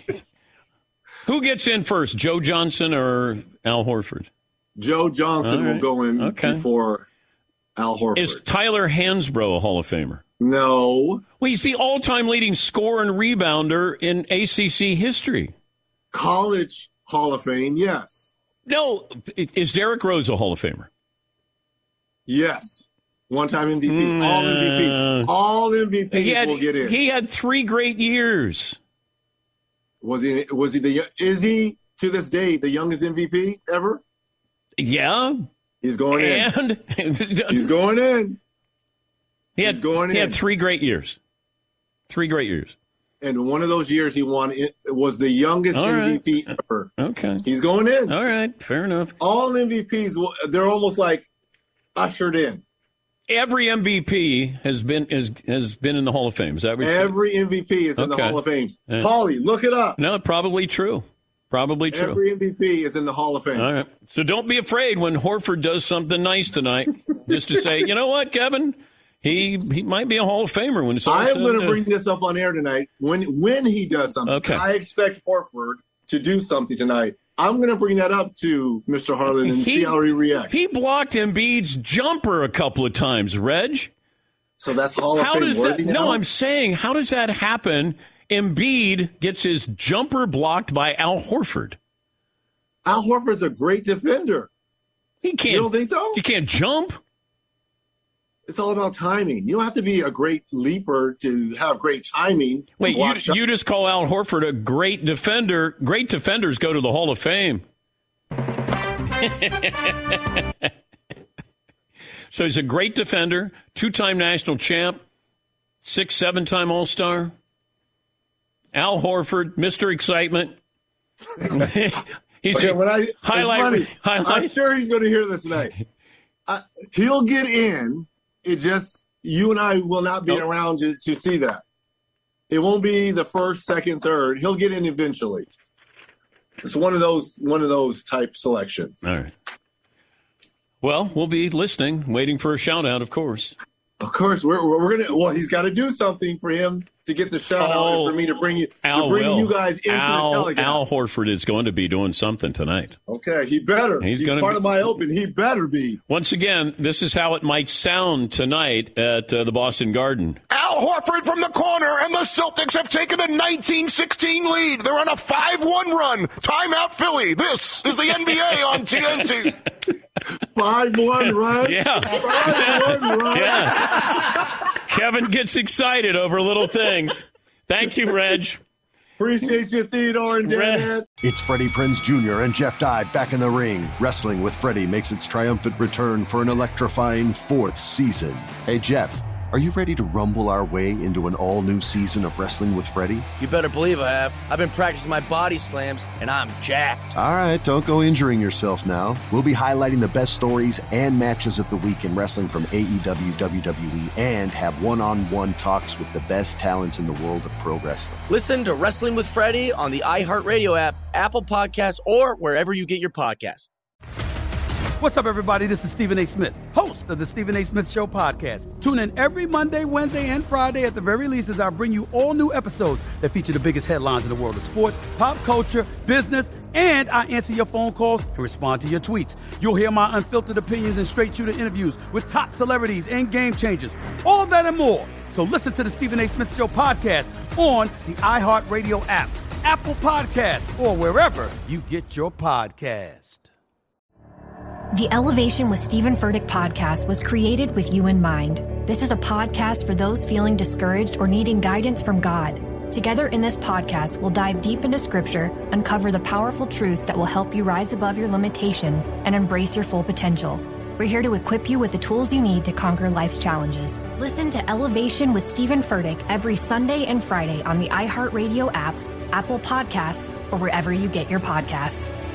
Who gets in first, Joe Johnson or Al Horford? Joe Johnson right. will go in okay. before Al Horford. Is Tyler Hansbrough a Hall of Famer? No. Well, he's the all-time leading scorer and rebounder in A C C history. College Hall of Fame, yes. No. Is Derrick Rose a Hall of Famer? Yes. One-time M V P. Mm, all M V P. All M V Ps had, will get in. He had three great years. Was he, was he the, is he, to this day, the youngest M V P ever? Yeah. He's going and, in. He's going in. He had, going he in. had three great years. Three great years. And one of those years he won it was the youngest All M V P right. ever. Okay. He's going in. All right. Fair enough. All M V Ps, they're almost like ushered in. Every M V P has been is, has been in the Hall of Fame. Is that what you're Every saying? M V P is in okay. the Hall of Fame. Yeah. Paulie, look it up. No, probably true. Probably true. Every M V P is in the Hall of Fame. All right. So don't be afraid when Horford does something nice tonight. Just to say, you know what, Kevin? He he might be a Hall of Famer when it's all I said am going and to done. bring this up on air tonight. When when he does something, Okay. I expect Horford to do something tonight. I'm going to bring that up to Mister Harlan and see how he reacts. He blocked Embiid's jumper a couple of times, Reg. So that's Hall of How Fame does that? worthy now? No, I'm saying, how does that happen? Embiid gets his jumper blocked by Al Horford. Al Horford's a great defender. He can't. You don't think so? He can't jump. It's all about timing. You don't have to be a great leaper to have great timing. and Wait, block you, shots. you just call Al Horford a great defender. Great defenders go to the Hall of Fame. So he's a great defender, two-time national champ, six, seven-time All-Star. Al Horford, Mister Excitement. He's okay, a when I, it's highlight. funny. highlight. I'm sure he's going to hear this tonight. Uh, he'll get in. It just, you and I will not be Nope. around to, to see that. It won't be the first, second, third. He'll get in eventually. It's one of those one of those type selections. All right. Well, we'll be listening, waiting for a shout-out, of course. Of course, we're we're gonna. Well, he's got to do something for him to get the shout out Oh, and for me to bring you Al to bring will. you guys into Al, the telecast. Al Horford is going to be doing something tonight. Okay, he better. He's He's, gonna part be- of my open. He better be. Once again, this is how it might sound tonight at uh, the Boston Garden. Al Horford from the corner, and the Celtics have taken a nineteen sixteen lead. They're on a five one run. Timeout Philly. This is the N B A on T N T. five one run? Yeah. five one run? Yeah. Kevin gets excited over little things. Thank you, Reg. Appreciate you, Theodore and Dan. It's Freddie Prinze Junior and Jeff Dye back in the ring. Wrestling with Freddie makes its triumphant return for an electrifying fourth season. Hey, Jeff, are you ready to rumble our way into an all-new season of Wrestling with Freddie? You better believe I have. I've been practicing my body slams, and I'm jacked. All right, don't go injuring yourself now. We'll be highlighting the best stories and matches of the week in wrestling from A E W, W W E, and have one-on-one talks with the best talents in the world of pro wrestling. Listen to Wrestling with Freddie on the iHeartRadio app, Apple Podcasts, or wherever you get your podcasts. What's up, everybody? This is Stephen A. Smith, host of the Stephen A. Smith Show podcast. Tune in every Monday, Wednesday, and Friday at the very least as I bring you all new episodes that feature the biggest headlines in the world of sports, pop culture, business, and I answer your phone calls and respond to your tweets. You'll hear my unfiltered opinions and straight-shooter interviews with top celebrities and game changers. All that and more. So listen to the Stephen A. Smith Show podcast on the iHeartRadio app, Apple Podcasts, or wherever you get your podcast. The Elevation with Stephen Furtick podcast was created with you in mind. This is a podcast for those feeling discouraged or needing guidance from God. Together in this podcast, we'll dive deep into Scripture, uncover the powerful truths that will help you rise above your limitations and embrace your full potential. We're here to equip you with the tools you need to conquer life's challenges. Listen to Elevation with Stephen Furtick every Sunday and Friday on the iHeartRadio app, Apple Podcasts, or wherever you get your podcasts.